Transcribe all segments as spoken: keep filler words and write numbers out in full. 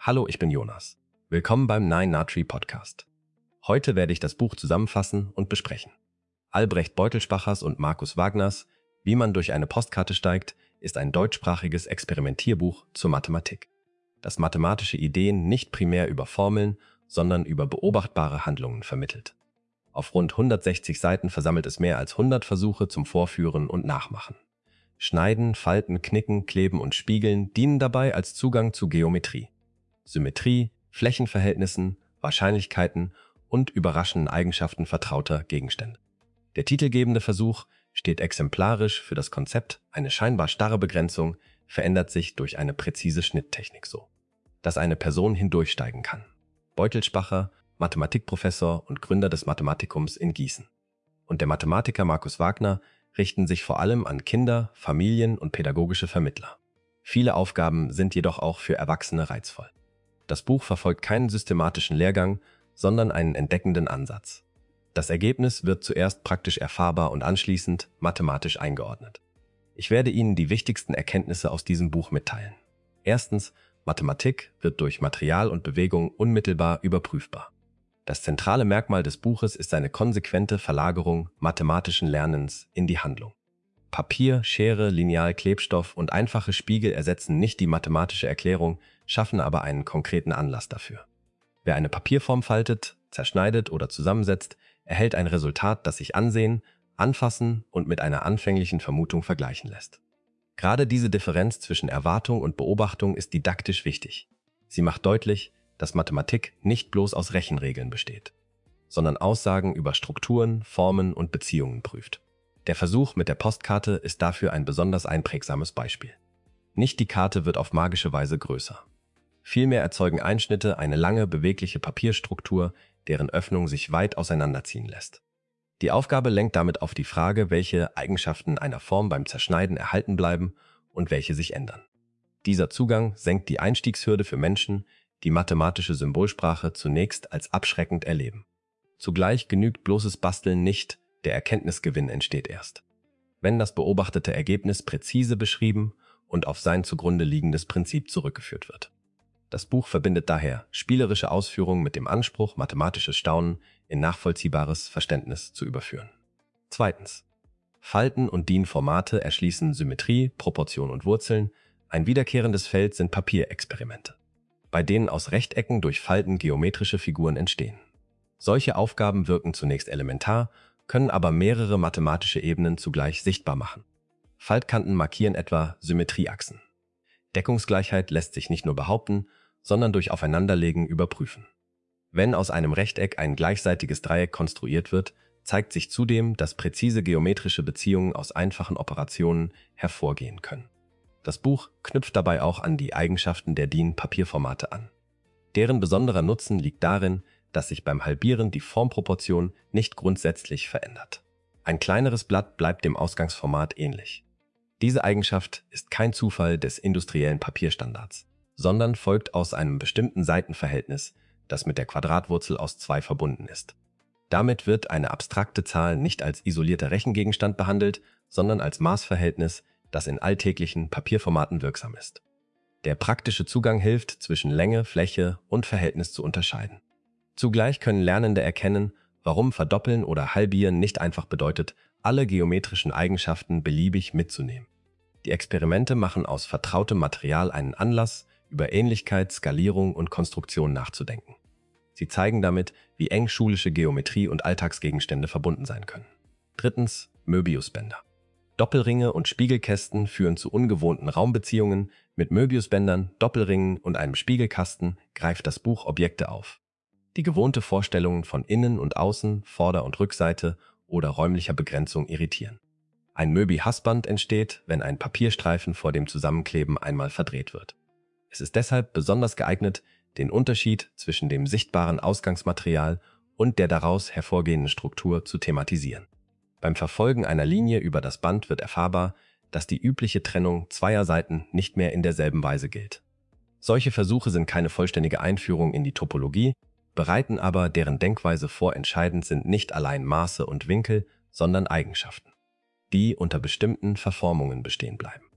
Hallo, ich bin Jonas. Willkommen beim Nine Nutri Podcast. Heute werde ich das Buch zusammenfassen und besprechen. Albrecht Beutelspachers und Markus Wagners Wie man durch eine Postkarte steigt ist ein deutschsprachiges Experimentierbuch zur Mathematik, das mathematische Ideen nicht primär über Formeln, sondern über beobachtbare Handlungen vermittelt. Auf rund hundertsechzig Seiten versammelt es mehr als hundert Versuche zum Vorführen und Nachmachen. Schneiden, Falten, Knicken, Kleben und Spiegeln dienen dabei als Zugang zu Geometrie, Symmetrie, Flächenverhältnissen, Wahrscheinlichkeiten und überraschenden Eigenschaften vertrauter Gegenstände. Der titelgebende Versuch steht exemplarisch für das Konzept, eine scheinbar starre Begrenzung verändert sich durch eine präzise Schnitttechnik so, dass eine Person hindurchsteigen kann. Beutelspacher, Mathematikprofessor und Gründer des Mathematikums in Gießen, und der Mathematiker Markus Wagner richten sich vor allem an Kinder, Familien und pädagogische Vermittler. Viele Aufgaben sind jedoch auch für Erwachsene reizvoll. Das Buch verfolgt keinen systematischen Lehrgang, sondern einen entdeckenden Ansatz. Das Ergebnis wird zuerst praktisch erfahrbar und anschließend mathematisch eingeordnet. Ich werde Ihnen die wichtigsten Erkenntnisse aus diesem Buch mitteilen. Erstens, Mathematik wird durch Material und Bewegung unmittelbar überprüfbar. Das zentrale Merkmal des Buches ist seine konsequente Verlagerung mathematischen Lernens in die Handlung. Papier, Schere, Lineal, Klebstoff und einfache Spiegel ersetzen nicht die mathematische Erklärung, schaffen aber einen konkreten Anlass dafür. Wer eine Papierform faltet, zerschneidet oder zusammensetzt, erhält ein Resultat, das sich ansehen, anfassen und mit einer anfänglichen Vermutung vergleichen lässt. Gerade diese Differenz zwischen Erwartung und Beobachtung ist didaktisch wichtig. Sie macht deutlich, dass Mathematik nicht bloß aus Rechenregeln besteht, sondern Aussagen über Strukturen, Formen und Beziehungen prüft. Der Versuch mit der Postkarte ist dafür ein besonders einprägsames Beispiel. Nicht die Karte wird auf magische Weise größer. Vielmehr erzeugen Einschnitte eine lange, bewegliche Papierstruktur, deren Öffnung sich weit auseinanderziehen lässt. Die Aufgabe lenkt damit auf die Frage, welche Eigenschaften einer Form beim Zerschneiden erhalten bleiben und welche sich ändern. Dieser Zugang senkt die Einstiegshürde für Menschen, die mathematische Symbolsprache zunächst als abschreckend erleben. Zugleich genügt bloßes Basteln nicht, der Erkenntnisgewinn entsteht erst, wenn das beobachtete Ergebnis präzise beschrieben und auf sein zugrunde liegendes Prinzip zurückgeführt wird. Das Buch verbindet daher spielerische Ausführungen mit dem Anspruch, mathematisches Staunen in nachvollziehbares Verständnis zu überführen. Zweitens. Falten und D I N-Formate erschließen Symmetrie, Proportion und Wurzeln. Ein wiederkehrendes Feld sind Papierexperimente, bei denen aus Rechtecken durch Falten geometrische Figuren entstehen. Solche Aufgaben wirken zunächst elementar, können aber mehrere mathematische Ebenen zugleich sichtbar machen. Faltkanten markieren etwa Symmetrieachsen. Deckungsgleichheit lässt sich nicht nur behaupten, sondern durch Aufeinanderlegen überprüfen. Wenn aus einem Rechteck ein gleichseitiges Dreieck konstruiert wird, zeigt sich zudem, dass präzise geometrische Beziehungen aus einfachen Operationen hervorgehen können. Das Buch knüpft dabei auch an die Eigenschaften der D I N-Papierformate an. Deren besonderer Nutzen liegt darin, dass sich beim Halbieren die Formproportion nicht grundsätzlich verändert. Ein kleineres Blatt bleibt dem Ausgangsformat ähnlich. Diese Eigenschaft ist kein Zufall des industriellen Papierstandards, sondern folgt aus einem bestimmten Seitenverhältnis, das mit der Quadratwurzel aus zwei verbunden ist. Damit wird eine abstrakte Zahl nicht als isolierter Rechengegenstand behandelt, sondern als Maßverhältnis, das in alltäglichen Papierformaten wirksam ist. Der praktische Zugang hilft, zwischen Länge, Fläche und Verhältnis zu unterscheiden. Zugleich können Lernende erkennen, warum Verdoppeln oder Halbieren nicht einfach bedeutet, alle geometrischen Eigenschaften beliebig mitzunehmen. Die Experimente machen aus vertrautem Material einen Anlass, über Ähnlichkeit, Skalierung und Konstruktion nachzudenken. Sie zeigen damit, wie eng schulische Geometrie und Alltagsgegenstände verbunden sein können. Drittens, Möbiusbänder. Doppelringe und Spiegelkästen führen zu ungewohnten Raumbeziehungen. Mit Möbiusbändern, Doppelringen und einem Spiegelkasten greift das Buch Objekte auf, die gewohnte Vorstellungen von Innen und Außen, Vorder- und Rückseite oder räumlicher Begrenzung irritieren. Ein Möbi-Hassband entsteht, wenn ein Papierstreifen vor dem Zusammenkleben einmal verdreht wird. Es ist deshalb besonders geeignet, den Unterschied zwischen dem sichtbaren Ausgangsmaterial und der daraus hervorgehenden Struktur zu thematisieren. Beim Verfolgen einer Linie über das Band wird erfahrbar, dass die übliche Trennung zweier Seiten nicht mehr in derselben Weise gilt. Solche Versuche sind keine vollständige Einführung in die Topologie, bereiten aber deren Denkweise vor. Entscheidend sind nicht allein Maße und Winkel, sondern Eigenschaften, die unter bestimmten Verformungen bestehen bleiben.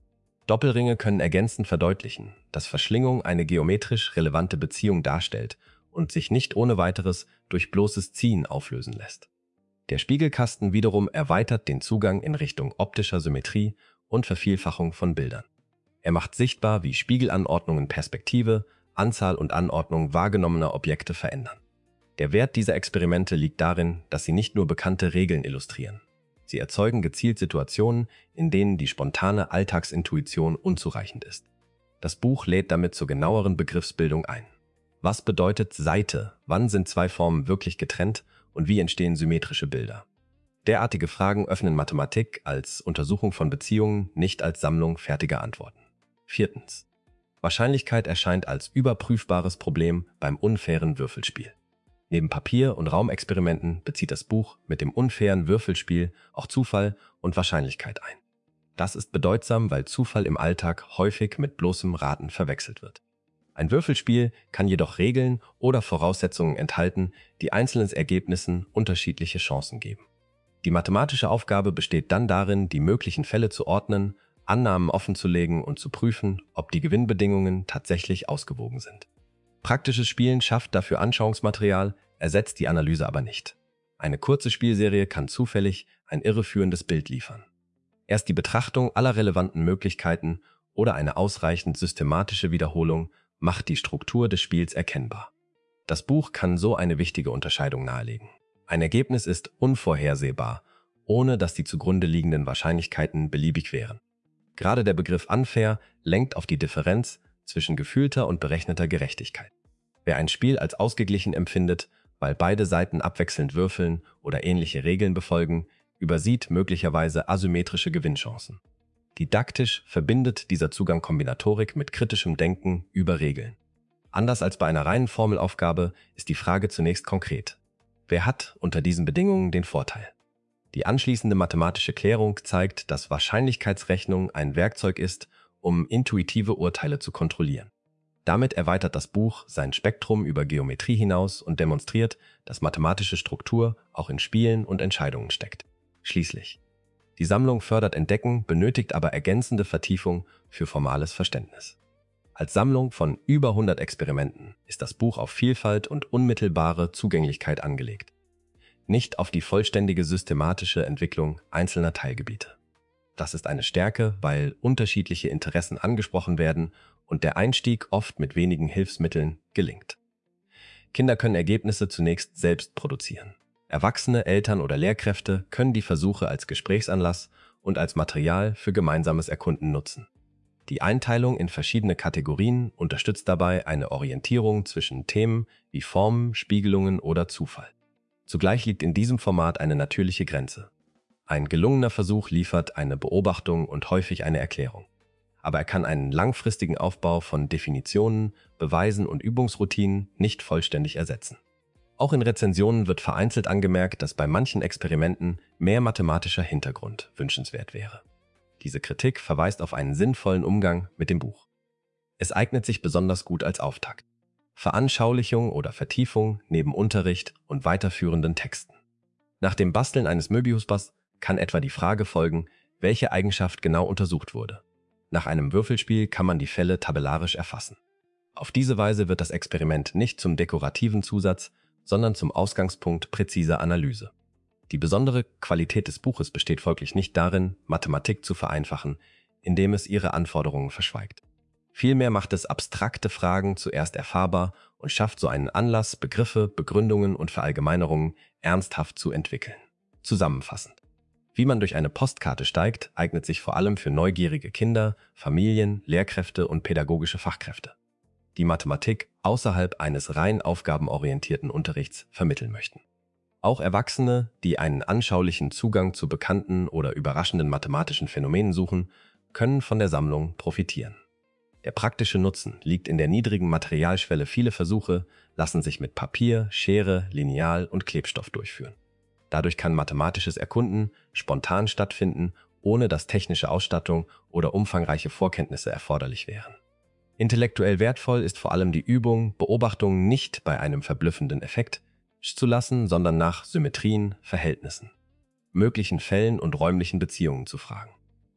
Doppelringe können ergänzend verdeutlichen, dass Verschlingung eine geometrisch relevante Beziehung darstellt und sich nicht ohne weiteres durch bloßes Ziehen auflösen lässt. Der Spiegelkasten wiederum erweitert den Zugang in Richtung optischer Symmetrie und Vervielfachung von Bildern. Er macht sichtbar, wie Spiegelanordnungen Perspektive, Anzahl und Anordnung wahrgenommener Objekte verändern. Der Wert dieser Experimente liegt darin, dass sie nicht nur bekannte Regeln illustrieren. Sie erzeugen gezielt Situationen, in denen die spontane Alltagsintuition unzureichend ist. Das Buch lädt damit zur genaueren Begriffsbildung ein. Was bedeutet Seite? Wann sind zwei Formen wirklich getrennt und wie entstehen symmetrische Bilder? Derartige Fragen öffnen Mathematik als Untersuchung von Beziehungen, nicht als Sammlung fertiger Antworten. Viertens. Wahrscheinlichkeit erscheint als überprüfbares Problem beim unfairen Würfelspiel. Neben Papier- und Raumexperimenten bezieht das Buch mit dem unfairen Würfelspiel auch Zufall und Wahrscheinlichkeit ein. Das ist bedeutsam, weil Zufall im Alltag häufig mit bloßem Raten verwechselt wird. Ein Würfelspiel kann jedoch Regeln oder Voraussetzungen enthalten, die einzelnen Ergebnissen unterschiedliche Chancen geben. Die mathematische Aufgabe besteht dann darin, die möglichen Fälle zu ordnen, Annahmen offenzulegen und zu prüfen, ob die Gewinnbedingungen tatsächlich ausgewogen sind. Praktisches Spielen schafft dafür Anschauungsmaterial, ersetzt die Analyse aber nicht. Eine kurze Spielserie kann zufällig ein irreführendes Bild liefern. Erst die Betrachtung aller relevanten Möglichkeiten oder eine ausreichend systematische Wiederholung macht die Struktur des Spiels erkennbar. Das Buch kann so eine wichtige Unterscheidung nahelegen. Ein Ergebnis ist unvorhersehbar, ohne dass die zugrunde liegenden Wahrscheinlichkeiten beliebig wären. Gerade der Begriff unfair lenkt auf die Differenz zwischen gefühlter und berechneter Gerechtigkeit. Wer ein Spiel als ausgeglichen empfindet, weil beide Seiten abwechselnd würfeln oder ähnliche Regeln befolgen, übersieht möglicherweise asymmetrische Gewinnchancen. Didaktisch verbindet dieser Zugang Kombinatorik mit kritischem Denken über Regeln. Anders als bei einer reinen Formelaufgabe ist die Frage zunächst konkret. Wer hat unter diesen Bedingungen den Vorteil? Die anschließende mathematische Klärung zeigt, dass Wahrscheinlichkeitsrechnung ein Werkzeug ist, um intuitive Urteile zu kontrollieren. Damit erweitert das Buch sein Spektrum über Geometrie hinaus und demonstriert, dass mathematische Struktur auch in Spielen und Entscheidungen steckt. Schließlich. Die Sammlung fördert Entdecken, benötigt aber ergänzende Vertiefung für formales Verständnis. Als Sammlung von über hundert Experimenten ist das Buch auf Vielfalt und unmittelbare Zugänglichkeit angelegt, nicht auf die vollständige systematische Entwicklung einzelner Teilgebiete. Das ist eine Stärke, weil unterschiedliche Interessen angesprochen werden und der Einstieg oft mit wenigen Hilfsmitteln gelingt. Kinder können Ergebnisse zunächst selbst produzieren. Erwachsene, Eltern oder Lehrkräfte können die Versuche als Gesprächsanlass und als Material für gemeinsames Erkunden nutzen. Die Einteilung in verschiedene Kategorien unterstützt dabei eine Orientierung zwischen Themen wie Formen, Spiegelungen oder Zufall. Zugleich liegt in diesem Format eine natürliche Grenze. Ein gelungener Versuch liefert eine Beobachtung und häufig eine Erklärung. Aber er kann einen langfristigen Aufbau von Definitionen, Beweisen und Übungsroutinen nicht vollständig ersetzen. Auch in Rezensionen wird vereinzelt angemerkt, dass bei manchen Experimenten mehr mathematischer Hintergrund wünschenswert wäre. Diese Kritik verweist auf einen sinnvollen Umgang mit dem Buch. Es eignet sich besonders gut als Auftakt. Veranschaulichung oder Vertiefung neben Unterricht und weiterführenden Texten. Nach dem Basteln eines Möbiusbus kann etwa die Frage folgen, welche Eigenschaft genau untersucht wurde. Nach einem Würfelspiel kann man die Fälle tabellarisch erfassen. Auf diese Weise wird das Experiment nicht zum dekorativen Zusatz, sondern zum Ausgangspunkt präziser Analyse. Die besondere Qualität des Buches besteht folglich nicht darin, Mathematik zu vereinfachen, indem es ihre Anforderungen verschweigt. Vielmehr macht es abstrakte Fragen zuerst erfahrbar und schafft so einen Anlass, Begriffe, Begründungen und Verallgemeinerungen ernsthaft zu entwickeln. Zusammenfassend. Wie man durch eine Postkarte steigt, eignet sich vor allem für neugierige Kinder, Familien, Lehrkräfte und pädagogische Fachkräfte, die Mathematik außerhalb eines rein aufgabenorientierten Unterrichts vermitteln möchten. Auch Erwachsene, die einen anschaulichen Zugang zu bekannten oder überraschenden mathematischen Phänomenen suchen, können von der Sammlung profitieren. Der praktische Nutzen liegt in der niedrigen Materialschwelle. Viele Versuche lassen sich mit Papier, Schere, Lineal und Klebstoff durchführen. Dadurch kann mathematisches Erkunden spontan stattfinden, ohne dass technische Ausstattung oder umfangreiche Vorkenntnisse erforderlich wären. Intellektuell wertvoll ist vor allem die Übung, Beobachtungen nicht bei einem verblüffenden Effekt zu lassen, sondern nach Symmetrien, Verhältnissen, möglichen Fällen und räumlichen Beziehungen zu fragen.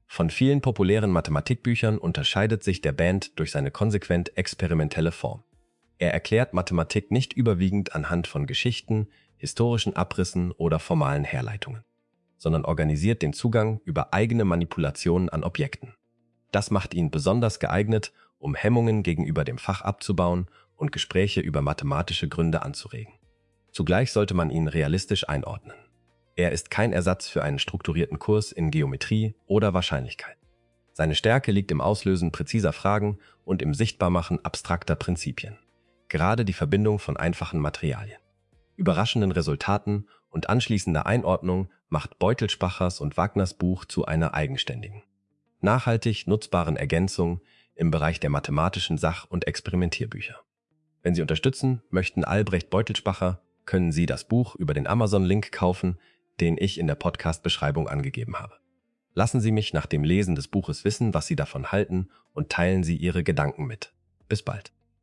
Von vielen populären Mathematikbüchern unterscheidet sich der Band durch seine konsequent experimentelle Form. Er erklärt Mathematik nicht überwiegend anhand von Geschichten, historischen Abrissen oder formalen Herleitungen, sondern organisiert den Zugang über eigene Manipulationen an Objekten. Das macht ihn besonders geeignet, um Hemmungen gegenüber dem Fach abzubauen und Gespräche über mathematische Gründe anzuregen. Zugleich sollte man ihn realistisch einordnen. Er ist kein Ersatz für einen strukturierten Kurs in Geometrie oder Wahrscheinlichkeit. Seine Stärke liegt im Auslösen präziser Fragen und im Sichtbarmachen abstrakter Prinzipien. Gerade die Verbindung von einfachen Materialien, überraschenden Resultaten und anschließender Einordnung macht Beutelspachers und Wagners Buch zu einer eigenständigen, nachhaltig nutzbaren Ergänzung im Bereich der mathematischen Sach- und Experimentierbücher. Wenn Sie unterstützen möchten Albrecht Beutelspacher, können Sie das Buch über den Amazon-Link kaufen, den ich in der Podcast-Beschreibung angegeben habe. Lassen Sie mich nach dem Lesen des Buches wissen, was Sie davon halten, und teilen Sie Ihre Gedanken mit. Bis bald.